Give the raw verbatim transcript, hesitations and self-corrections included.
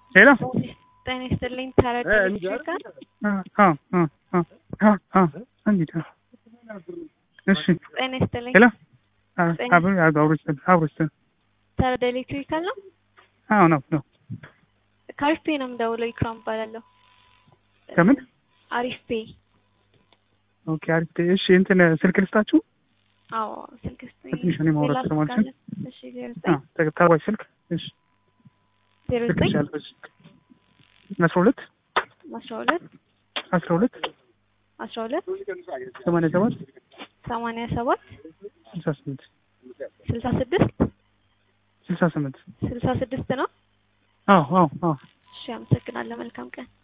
ሄሎ ጤና ይስጥልኝ ታረጋግጥ ይችላል? አዎ አዎ አዎ አዎ እንዴት ነው? እሺ ጤና ይስጥልኝ። ሄሎ አብሮ አብሮስ አብሮስ ታረዳ ኤሌክትሪካል ነው? አዎ ነው ነው። ካርፔ ነው የምደውለው ኢክራም እባላለሁ። ከምን? አሪፍ ፔ። ኦኬ አሪፍ ፔ። እሺ እንትን ስልክ ልስጣችሁ? አዎ ስልክ ልስጥኝ። ትንሽ ነው ማውራት ስለማልችል። እሺ ዜሮ ዘጠኝ አዎ ተቀባይ ስልክ እሺ ዜሮ ዘጠኝ አስራ ሁለት አስራ ሁለት አስራ ሁለት አስራ ሁለት ሰማንያ ሰባት ሰማንያ ሰባት ስልሳ ስምንት ስልሳ ስድስት ስልሳ ስምንት ስልሳ ስድስት ነው። አዎ አዎ አዎ። እሺ አመሰግናለሁ። መልካም ቀን።